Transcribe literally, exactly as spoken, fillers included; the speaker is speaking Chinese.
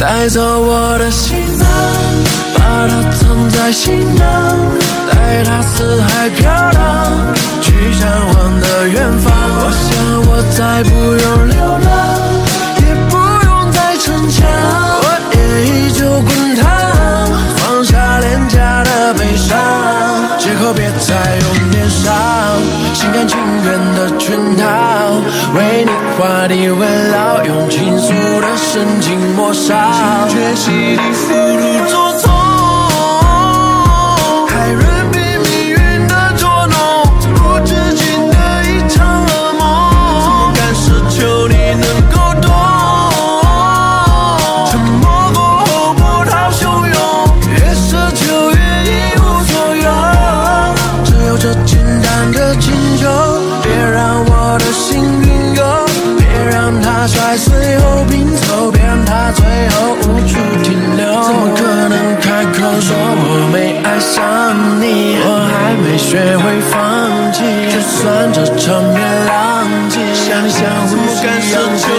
带走我的行囊，把它藏在行囊，带它四海飘荡，去向往的远方。我想我再不用流浪，也不用再逞强，我也依旧滚烫，放下廉价的悲伤，借口别再用年少，心甘情愿的圈套，为你画地为牢，用倾诉的深情抹烧，心却洗礼俘虏做错，还任凭命运的捉弄，无止境的一场噩梦，怎么敢奢求你能够懂，沉默过后波涛汹涌，越奢求越一无所有，只有这简单的请求，别让我的心云游，别让它摔碎后拼凑，别让它最后无处停留。怎么可能开口说我没爱上你，我还没学会放弃，就算这场面浪迹，想你想不敢奢求